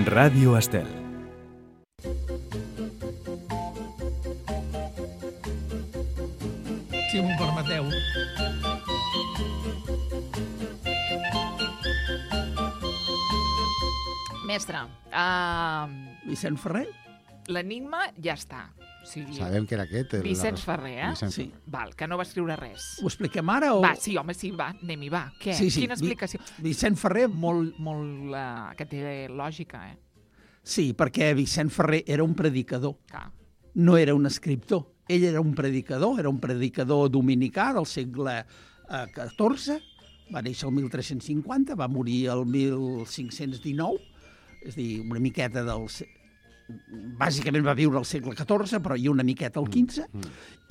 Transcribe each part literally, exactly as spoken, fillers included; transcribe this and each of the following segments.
Ràdio Estel. Si m'ho permeteu. Mestre, uh, Vicent Ferrer? l'enigma ja està. O sigui, Sabem que era aquest. el- Vicenç la- Ferrer, eh? Vicent Sí. Ferrer. Val, que no va escriure res. Ho expliquem ara o...? Va, sí, home, sí, va, anem-hi, va. Què? Sí, sí. Quina explicació? Vicent Ferrer... Molt, molt, uh, que té lògica, eh? Sí, perquè Vicent Ferrer era un predicador, Clar. no era un escriptor. Ell era un predicador, era un predicador dominicà del segle eh, catorze, va néixer el mil tres-cents cinquanta, va morir el mil cinc-cents dinou, és a dir, una miqueta del... se- Bàsicament va viure al segle catorze, però hi ha una miqueta al quinze, Mm.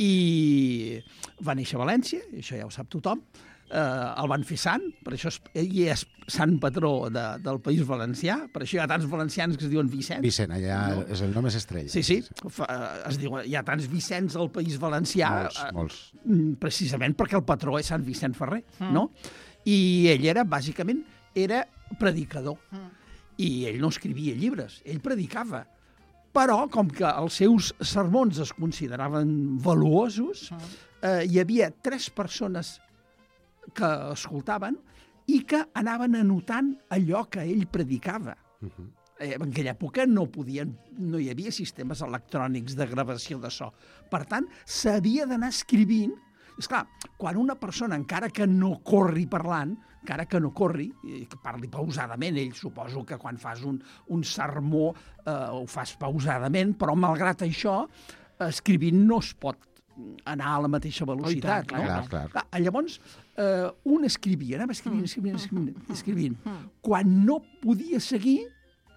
i va néixer a València, i això ja ho sap tothom, eh, el van fer sant, per això és, ell és sant patró de, del País Valencià, per això hi ha tants valencians que es diuen Vicent. Vicent, allà No. és el nom és estrella. Sí, sí, fa, es diu, hi ha tants Vicents al País Valencià, Molts, eh, molts. mm, precisament perquè el patró és Sant Vicent Ferrer, mm. no? I ell era, bàsicament, era predicador. Mm. I ell no escrivia llibres, ell predicava. Però, com que els seus sermons es consideraven valuosos, eh, hi havia tres persones que escoltaven i que anaven anotant allò que ell predicava. Mhm. Eh, en aquella època no podien, no hi havia sistemes electrònics de gravació de so. Per tant, s'havia d'anar escrivint. És clar, quan una persona, encara que no corri parlant, encara que no corri, i que parli pausadament, ell suposo que quan fas un, un sermó eh, ho fas pausadament, però malgrat això, escrivint no es pot anar a la mateixa velocitat. clar, no? clar, clar. Clar, llavors, eh, un escrivia, anava escrivint, escrivint, escrivint, escrivint. Quan no podia seguir,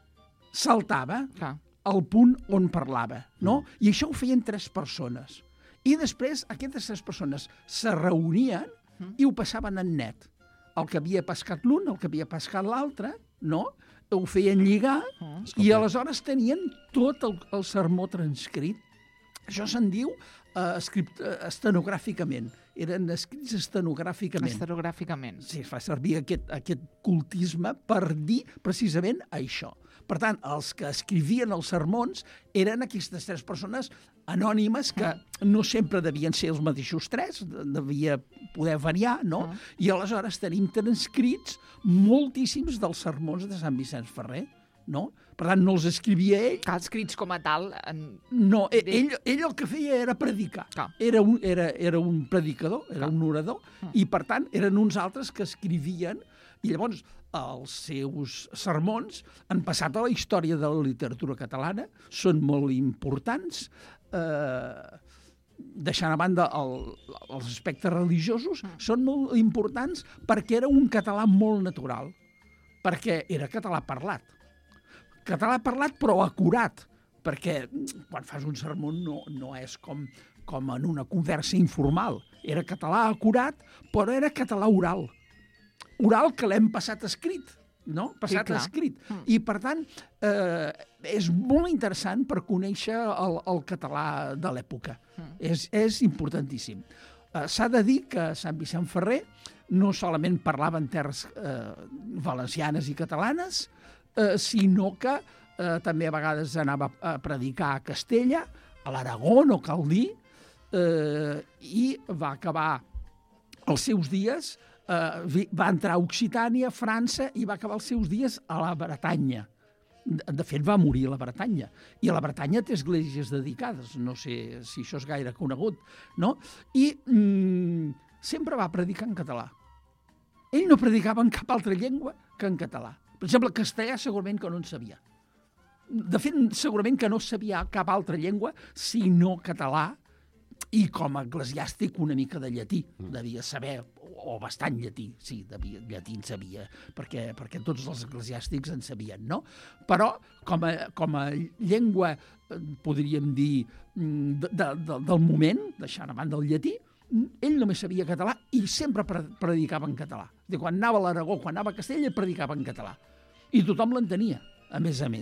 saltava Clar. al punt on parlava, no? I això ho feien tres persones. I després aquestes tres persones se reunien i ho passaven en net. El que havia pescat l'un, el que havia pescat l'altre, no? Ho feien lligar i aleshores tenien tot el, el sermó transcrit. Això se'n diu eh, escript, eh, estenogràficament. Eren escrits estenogràficament. Esterogràficament. Sí, es fa servir aquest, aquest cultisme per dir precisament això. Per tant, els que escrivien els sermons eren aquestes tres persones anònimes que no sempre devien ser els mateixos tres, devia poder variar, no? I aleshores tenim transcrits moltíssims dels sermons de Sant Vicenç Ferrer, no? Per tant, no els escrivia ell. Cal escrits com a tal... En... No, De- ell, ell el que feia era predicar. Clar. Era un, era, era un predicador, era un orador, i per tant eren uns altres que escrivien, i llavors els seus sermons han passat a la història de la literatura catalana, són molt importants, eh, deixant a banda el, els aspectes religiosos, són molt importants perquè era un català molt natural, perquè era català parlat. Català parlat però acurat, perquè quan fas un sermó no, no és com, com en una conversa informal. Era català acurat, però era català oral. Oral que l'hem passat escrit, no? Passat clar. escrit. I, per tant, eh, és molt interessant per conèixer el, el català de l'època. És, és importantíssim. Eh, S'ha de dir que Sant Vicent Ferrer no solament parlava en terres eh, valencianes i catalanes, eh, sinó que eh, també a vegades anava a predicar a Castella, a l'Aragó, no cal dir, eh, i va acabar els seus dies, eh, vi- va entrar a Occitània, França, i va acabar els seus dies a la Bretanya. De, de fet, va morir a la Bretanya. I a la Bretanya té esglésies dedicades, no sé si això és gaire conegut, no? I mm, sempre va predicar en català. Ell no predicava en cap altra llengua que en català. Per exemple, castellà segurament que no en sabia. De fet, segurament que no sabia cap altra llengua sinó català, i com a eclesiàstic una mica de llatí. Devia saber, o, o bastant llatí, sí, devia, llatí en sabia, perquè, perquè tots els eclesiàstics en sabien, no? Però com a, com a llengua, eh, podríem dir, mm, de, de, de, del moment, deixant a banda el llatí, ell només sabia català i sempre pre- predicava en català. De quan anava a l'Aragó, quan anava a Castella, predicava en català. I tothom l'entenia, a més a més.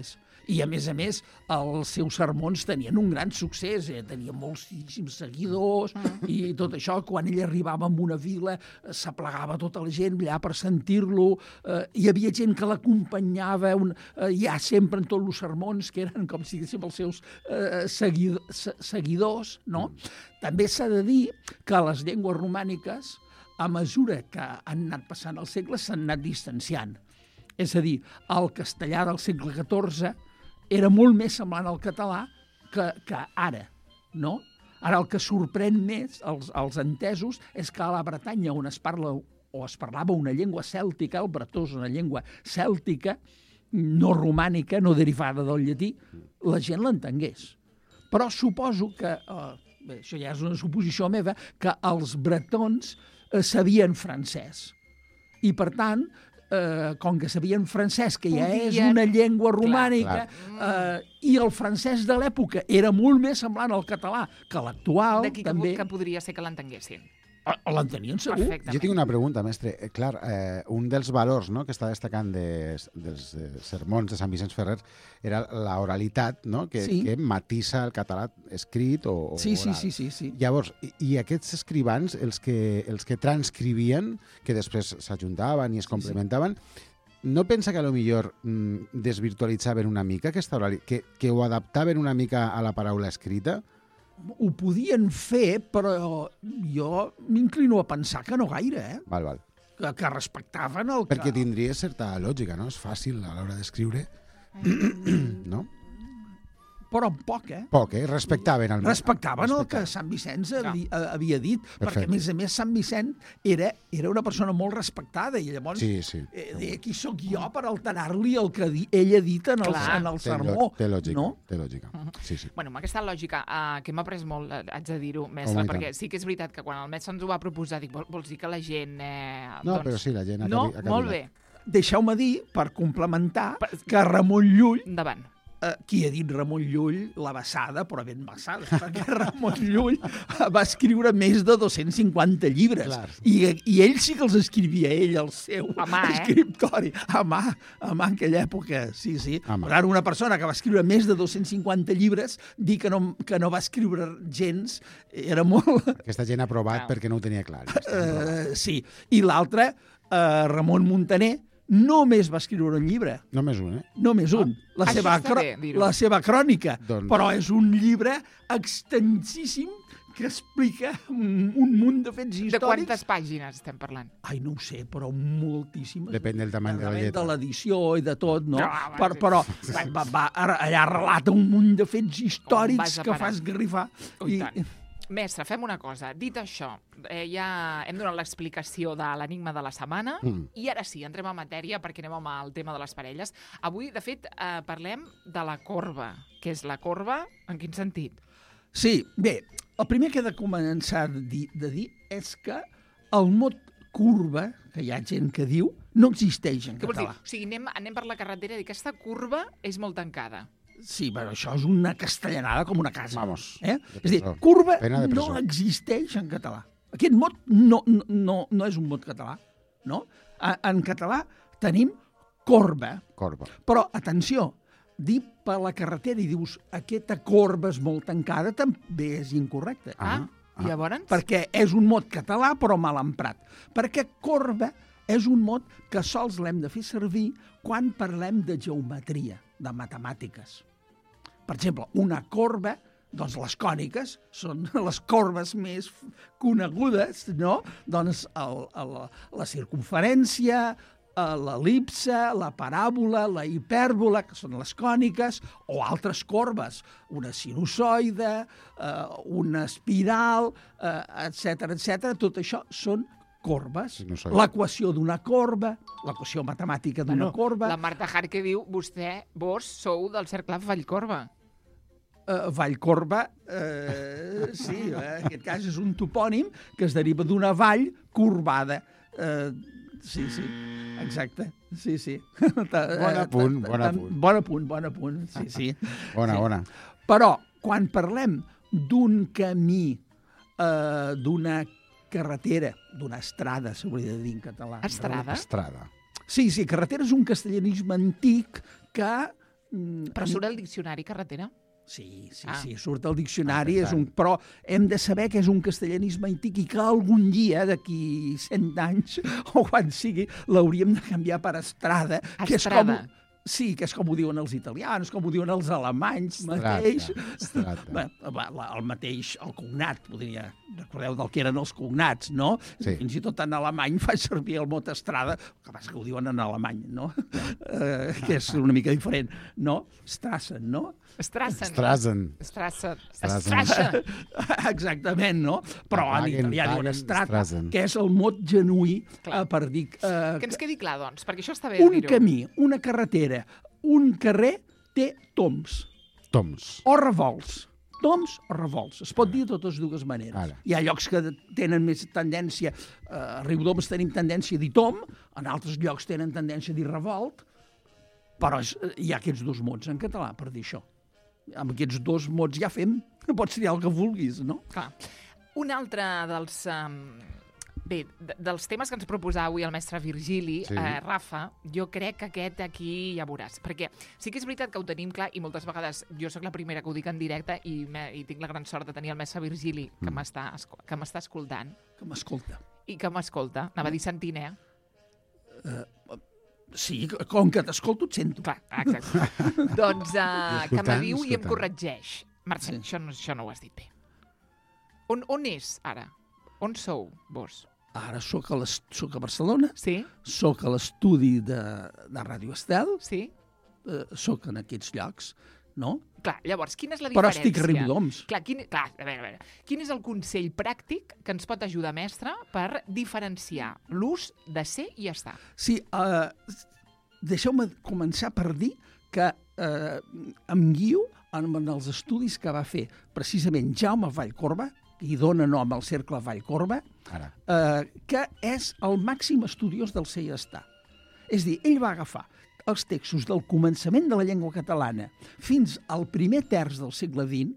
I, a més a més, els seus sermons tenien un gran succés, eh? Tenia moltíssims seguidors mm. i tot això. Quan ell arribava a una vila, s'aplegava tota la gent allà per sentir-lo. Eh, hi havia gent que l'acompanyava un, eh, ja sempre en tots els sermons, que eren com si diguéssim els seus eh, seguid seguidors, no? Mm. També s'ha de dir que les llengües romàniques, a mesura que han anat passant els segles, s'han anat distanciant. És a dir, el castellà del segle catorze era molt més semblant al català que, que ara, no? Ara el que sorprèn més als, als entesos és que a la Bretanya, on es parla o es parlava una llengua cèltica, el bretó és una llengua cèltica, no romànica, no derivada del llatí, la gent l'entengués. Però suposo que, eh, bé, això ja és una suposició meva, que els bretons eh, sabien francès. I, per tant, eh, com que sabien francès, que ja Podien... és una llengua romànica, clar, eh, i el francès de l'època era molt més semblant al català que l'actual, D'aquí també... que, que podria ser que l'entenguessin. L'entenien segur. Jo tinc una pregunta, mestre. Eh, clar, eh, un dels valors, no?, que està destacant de, dels eh, sermons de Sant Vicenç Ferrer era la oralitat, no?, que, sí. que matissa el català escrit o, o sí, oral. Sí, sí, sí, sí. Llavors, i, i aquests escrivans, els que, els que transcrivien, que després s'ajuntaven i es complementaven, sí, sí. no pensa que a lo millor mm, desvirtualitzaven una mica aquesta oralitat, que, que ho adaptaven una mica a la paraula escrita? Ho podien fer, però jo m'inclino a pensar que no gaire, eh? Val, val. Que, que respectaven el que... Perquè tindria certa lògica, no? És fàcil a l'hora d'escriure, no? Però poc, eh? Poc, eh? Respectaven el... Respectaven el que Sant Vicenç havia, havia dit, Perfecte. Perquè, a més a més, Sant Vicenç era, era una persona molt respectada i llavors sí, sí. Eh, deia, qui sóc jo per alterar-li el que di, ell ha dit en el, en el sermó. Té lògica, no? té lògica. Sí, sí. Bueno, amb aquesta lògica, uh, que m'ha après molt, uh, haig de dir-ho, mestre, Home, perquè sí que és veritat que quan el mestre ens ho va proposar, dic, vol, vols dir que la gent... Eh, no, doncs... però sí, la gent ha No, caminat. molt bé. Deixeu-me dir, per complementar, per... que Ramon Llull... Endavant. Uh, qui ha dit Ramon Llull, la vessada, però ben vessada, perquè Ramon Llull va escriure més de dos-cents cinquanta llibres. I, I ell sí que els escrivia, ell, el seu a mà, escriptori. Eh? A mà, a mà en aquella època, sí, sí. Però ara una persona que va escriure més de dos-cents cinquanta llibres, dir que no, que no va escriure gens, era molt... Aquesta gent ha provat no. perquè no ho tenia clar. Uh, sí. I l'altre, uh, Ramon Muntaner, només va escriure un llibre. Només un, eh? Només un. La, seva, bé, la seva crònica. Doncs... Però és un llibre extensíssim que explica un, un munt de fets històrics. De quantes pàgines estem parlant? Ai, no ho sé, però moltíssimes. Depèn del tamany de la lletra. De l'edició i de tot, no? no per, però va, va, va, allà relata un munt de fets històrics que fa esgarrifar. I, I Mestre, fem una cosa. Dit això, eh, ja hem donat l'explicació de l'enigma de la setmana mm. i ara sí, entrem en matèria perquè anem amb el tema de les parelles. Avui, de fet, eh, parlem de la corba. Què és la corba? En quin sentit? Sí, bé, el primer que he de començar a dir, de dir és que el mot curva, que hi ha gent que diu, no existeix en Què català. Vols dir? O sigui, anem, anem per la carretera i dic, aquesta curva és molt tancada. Sí, però això és una castellanada com una casa. Vamos. Eh? És a dir, curva no presó. existeix en català. Aquest mot no, no, no és un mot català, no? En català tenim corba. Corba. Però, atenció, dir per la carretera i dius aquesta corba és molt tancada també és incorrecte. Ah, ah. llavors? Perquè és un mot català però mal emprat. Perquè corba és un mot que sols l'hem de fer servir quan parlem de geometria, de matemàtiques. Per exemple, una corba, doncs les còniques són les corbes més conegudes, no? Doncs el, el, la circunferència, l'el·lipse, la paràbola, la hipèrbola, que són les còniques, o altres corbes, una sinusoide, eh, una espiral, eh, etcètera, etcètera. Tot això són corbes. L'equació d'una corba, l'equació matemàtica d'una bueno, corba... La Marta Harque diu, vostè, vos, sou del cercle Vallcorba. Uh, Vallcorba, uh, sí, en aquest cas és un topònim que es deriva d'una vall corbada. Uh, sí, sí, exacte. Sí, sí. Bon apunt, bon apunt. Bon apunt, bon apunt, sí, sí. Bona, sí. bona. Però, quan parlem d'un camí, uh, d'una carretera, d'una estrada, s'hauria de dir en català. Estrada? Estrada. Sí, sí, carretera és un castellanisme antic que Però surt el diccionari carretera? Sí, sí, Ah. sí, surt al diccionari, Ah, és un, però hem de saber que és un castellanisme antic i que algun dia, d'aquí cent anys, o quan sigui, l'hauríem de canviar per estrada, que és com... Estrada. Sí, que és com ho diuen els italians, com ho diuen els alemanys Strata, mateix. strata. Bé, va, la- el mateix, el cognat, podria... Recordeu del que eren els cognats, no? Sí. Fins i tot en alemany fa servir el mot estrada, el que passa que ho diuen en alemany, no? eh, que és una mica diferent, no? Strassen, no? Strassen. Strassen. Strassen. Strassen. Strassen. Exactament, no? Però en Paguen, italià diuen paguen, strata, Strassen. que és el mot genuí Clar. eh, per dir... Eh, Que ens quedi clar, doncs, perquè això està bé un dir-ho. camí, una carretera, un carrer té toms Toms. o revolts. Toms o revolts. Es pot dir de totes dues maneres. Ara. Hi ha llocs que tenen més tendència... Eh, a Riudoms tenim tendència a dir tom, en altres llocs tenen tendència a dir revolt, però és, hi ha aquests dos mots en català per dir això. Amb aquests dos mots ja fem, pots triar el que vulguis, no? Clar. Un altre dels... Um, bé, de- dels temes que ens proposava avui el mestre Virgili, Sí. eh, Rafa, jo crec que aquest aquí ja veuràs. Perquè sí que és veritat que ho tenim clar i moltes vegades jo sóc la primera que ho dic en directe i, me, i tinc la gran sort de tenir el mestre Virgili que Mm. m'està esco- que m'està escoltant Que m'escolta. i que m'escolta. Anava a dir sentint, eh? Sí, com que t'escolto et sento. Clar, exacte. doncs uh, que escoltant, m'adiu i em escoltant. corregeix. Marcel, Sí. això, no, això no ho has dit bé. On, on és, ara? On sou, vos? Ara sóc a, les, sóc a Barcelona, Sí? sóc a l'estudi de, de Ràdio Estel, Sí? eh, sóc en aquests llocs, no? Clar, llavors, quina és la Però diferència? estic a Riudoms. Clar, quin, clar, a veure, a veure, quin és el consell pràctic que ens pot ajudar, mestre, per diferenciar l'ús de ser i estar? Sí, eh, deixeu-me començar per dir que eh, em guio en, en els estudis que va fer precisament Jaume Vallcorba, que hi dona nom al Cercle Vallcorba, Ara. eh, que és el màxim estudiós del ser i estar. És a dir, ell va agafar els textos del començament de la llengua catalana fins al primer terç del segle vint,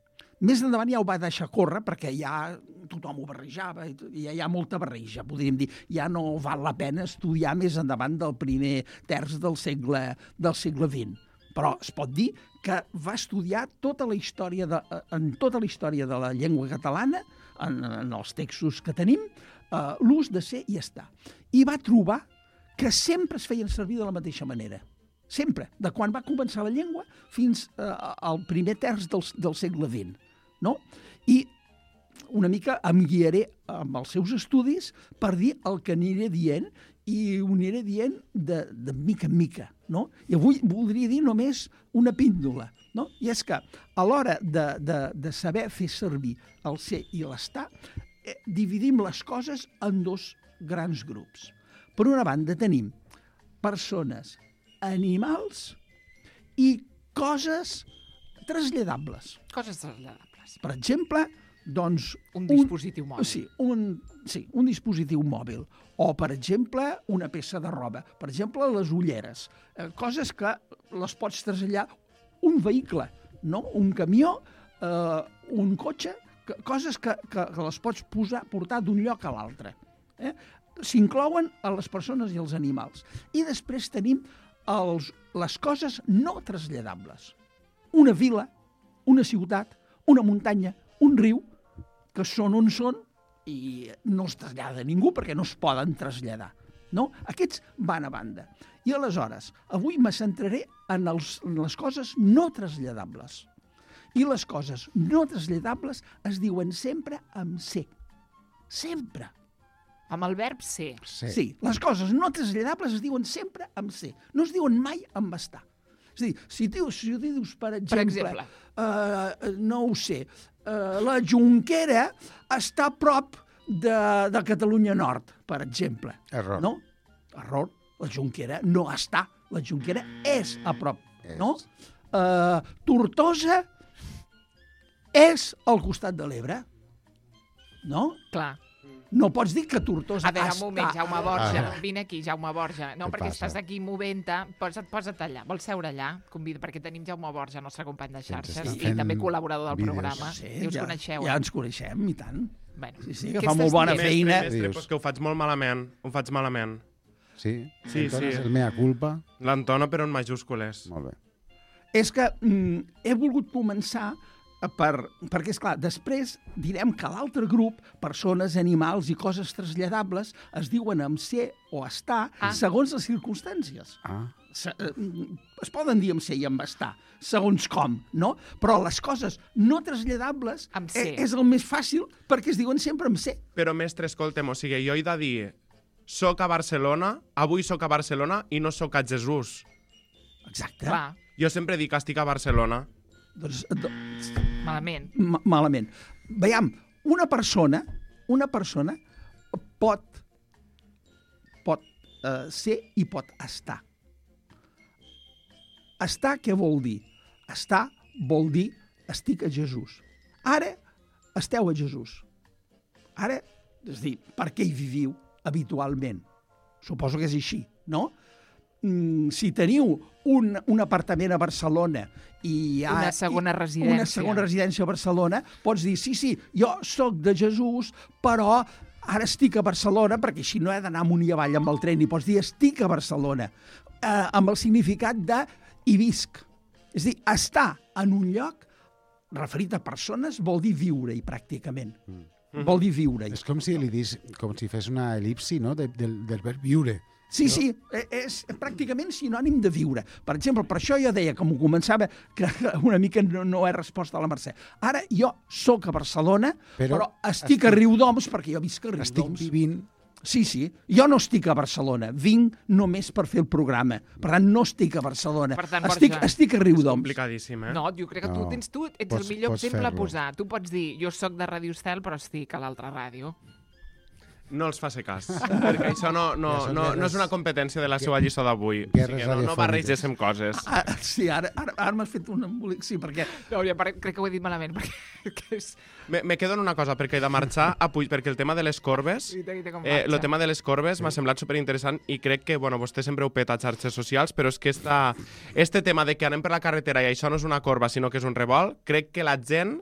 més endavant ja ho va deixar córrer perquè ja tothom ho barrejava i ja hi ha molta barreja, podríem dir. Ja no val la pena estudiar més endavant del primer terç del segle, del segle vint. Però es pot dir que va estudiar tota la història de, en tota la història de la llengua catalana, en, en els textos que tenim, eh, l'ús de ser i estar. I va trobar que sempre es feien servir de la mateixa manera. Sempre, de quan va començar la llengua fins eh, al primer terç del, del segle vint. No? I una mica em guiaré amb els seus estudis per dir el que aniré dient i ho aniré dient de, de mica en mica. No? I avui voldria dir només una píndola. No? I és que a l'hora de, de, de saber fer servir el ser i l'estar, eh, dividim les coses en dos grans grups. Per una banda tenim persones, animals i coses traslladables. Coses traslladables. Per exemple, doncs... Un dispositiu mòbil. Sí, un, sí, un dispositiu mòbil. O, per exemple, una peça de roba. Per exemple, les ulleres. Eh, coses que les pots traslladar un vehicle, no? Un camió, eh, un cotxe, que, coses que, que, que les pots posar, portar d'un lloc a l'altre. Eh? S'inclouen a les persones i els animals. I després tenim els, les coses no traslladables. Una vila, una ciutat, una muntanya, un riu, que són on són i no es trasllada ningú perquè no es poden traslladar. No? Aquests van a banda. I aleshores, avui me centraré en, els, en les coses no traslladables. I les coses no traslladables es diuen sempre amb ser. Sempre. Amb el verb ser. Sí. Sí, les coses no traslladables es diuen sempre amb ser. No es diuen mai amb estar. És a dir, si dius, si dius per exemple, Per exemple. Uh, no ho sé, uh, la Jonquera està a prop de, de Catalunya Nord, per exemple. Error. No? Error. La Jonquera no està. La Jonquera és a prop. És. No? Uh, Tortosa és al costat de l'Ebre. No? Clar. No pots dir que Tortosa A veure, està... un moment, Jaume Borja. Ah. Vine aquí, Jaume Borja. No, Què perquè passa? estàs aquí movent-te. Posa't, posa't allà. Vols seure allà? Convida, perquè tenim Jaume Borja, nostre company de xarxes, està i fent també col·laborador del vídeos. programa. Sí, I us ja, coneixeu. Ja eh? ens coneixem, i tant. Bueno, Sí, sí, que què fa molt estàs bona dient? feina. Mestre, mestre, Dius. però és que ho faig molt malament. Ho faig malament. Sí? Sí, Entones sí. el mea culpa. L'entona, però en majúscules. Molt bé. és que mm, he volgut començar per, perquè, és clar, després direm que l'altre grup, persones, animals i coses traslladables, es diuen amb ser o estar ah. segons les circumstàncies. Ah. Se, eh, es poden dir amb ser i amb estar, segons com, no? Però les coses no traslladables eh, és el més fàcil perquè es diuen sempre amb ser. Però, mestre, escolta'm, o sigui, jo he de dir soc a Barcelona, avui soc a Barcelona i no soc a Jesús. Exacte. Clar. Jo sempre dic que estic a Barcelona. Doncs, doncs malament. Ma malament. Veiem, una persona, una persona pot, pot uh, ser i pot estar. Estar què vol dir? Estar vol dir estic a Jesús. Ara esteu a Jesús. Ara, és a dir, per què hi viviu habitualment? Suposo que és així, no? Mm, si teniu un, un apartament a Barcelona i hi ha una segona residència. Una segona residència a Barcelona, pots dir, sí, sí, jo sóc de Jesús, però ara estic a Barcelona, perquè així no he d'anar amunt i avall amb el tren, i pots dir, estic a Barcelona, eh, amb el significat de hi visc. És a dir, estar en un lloc referit a persones vol dir viure-hi, pràcticament. Mm. Vol dir viure-hi. És com si li dis, com si fes una elipsi, no?, de, del, del verb viure. Sí, sí, és pràcticament sinònim de viure. Per exemple, per això jo deia, com ho començava, que una mica no, no he respost a la Mercè. Ara jo sóc a Barcelona, però, però estic, estic a Riudoms, perquè jo visc a Riudoms. Estic vivint. Sí, sí. Jo no estic a Barcelona. Vinc només per fer el programa. Per tant, no estic a Barcelona. Per tant, estic, Borja, estic a Riudoms. És complicadíssim, eh? No, jo crec que tu, No. tens, tu ets Pots- el millor pots exemple a fer-lo. posar. Tu pots dir, jo sóc de Ràdio Estel, però estic a l'altra ràdio. No els faci cas, perquè això no, no, Ja són no, guerres- no és una competència de la seva lliçó d'avui. O guerres sigui, no, no radiofòniques. barregéssim coses. Ah, sí, ara, ara, ara m'has fet un embolic. Sí, perquè... No, ja, crec que ho he dit malament, perquè que és... Me, me quedo en una cosa, perquè he de marxar a Puig, perquè el tema de les corbes, Guita, guita, com eh, marxa. el tema de les corbes m'ha semblat superinteressant i crec que, bueno, vostè sempre ho peta a xarxes socials, però és que esta, este tema de que anem per la carretera i això no és una corba, sinó que és un revolt, crec que la gent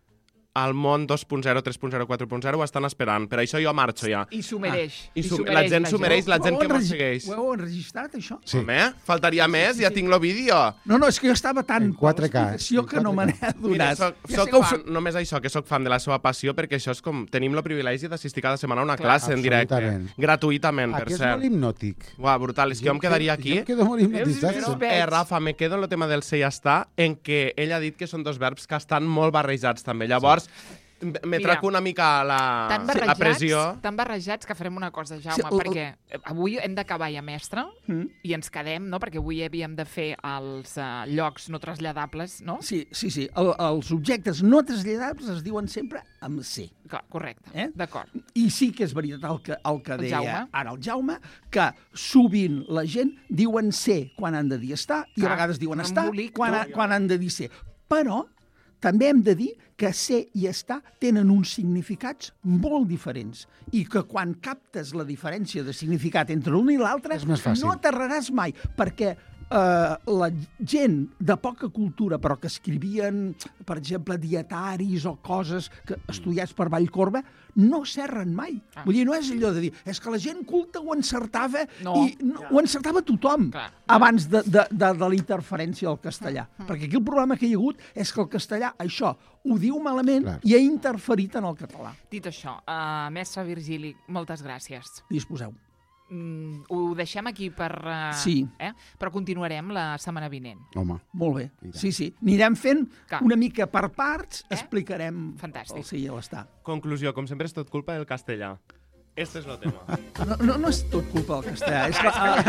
al món dos punt zero, tres punt zero, quatre punt zero ho estan esperant. Per això jo marxo ja. I s'ho mereix. Ah, i s'ho- la gent s'ho mereix, la gent Ho heu que mos enregi- segueix. Ho heu enregistrat, això? Sí. Home, faltaria més, ja tinc el vídeo. No, no, és que jo estava tan... En quatre K, l'explicació en que no me quatre K. n'he Mira, adonat. soc, Ja soc sé que ho fan, només això, que sóc fan de la seva passió, perquè això és com... Tenim el privilegi d'assistir cada setmana a una Clar, classe en directe. absolutament. Gratuïtament, per Aquí és cert. molt hipnòtic. Uah, brutal. És que jo em quedaria aquí. Jo em quedo molt hipnotitzat. Veus? sí. Eh, Rafa, me quedo en el tema del ser i estar, en què ell ha dit que són dos verbs que estan molt barrejats també. Llavors, me Mira, traco una mica la, Tan la barrejats, pressió. tan barrejats que farem una cosa, Jaume, Sí, el- perquè avui hem d'acabar ja mestre Mm. i ens quedem, no?, perquè avui havíem de fer els uh, llocs no traslladables, no? Sí, sí, sí. El, els objectes no traslladables es diuen sempre amb ser. Clar, correcte, Eh? d'acord. I sí que és veritat el que, el que El deia Jaume. ara el Jaume, que sovint la gent diuen ser quan han de dir estar i Clar, a vegades diuen un estar embolic, quan, tu. ha, quan han de dir ser. Però també hem de dir que ser i estar tenen uns significats molt diferents i que quan captes la diferència de significat entre l'un i l'altre És més fàcil. no t'erraràs mai, perquè eh, la gent de poca cultura, però que escrivien, per exemple, dietaris o coses que, estudiats per Vallcorba, no s'erren mai. Ah. Vull dir, no és allò de dir, és que la gent culta ho encertava No. i no, ho encertava tothom Clar. abans de, de, de, de la interferència del castellà. Perquè aquí el problema que hi ha hagut és que el castellà, això, ho diu malament Clar. i ha interferit en el català. Dit això, uh, mestre Virgili, moltes gràcies. Disposeu. Mm, ho deixem aquí per... Uh, Sí. Eh? Però continuarem la setmana vinent. Home, Molt bé. I tant. Sí, sí. Anirem fent Clar. una mica per parts, Eh? explicarem Fantàstic. el sí i l'estar. Conclusió, com sempre és tot culpa del castellà. Este és el tema. No, no, no és tot culpa del castellà. És que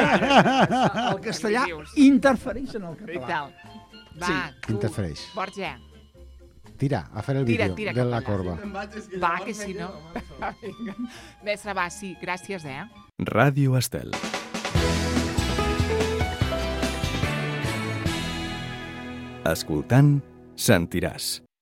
el, el castellà interfereix en el I català. tal. Va, Sí. tu, Interfereix. Borja, tira, a fer el Tira, vídeo tira de cap la allà. corba. va, que si no... Vinga. Mestre, va, sí, gràcies, eh? Ràdio Estel. Escoltant, sentiràs.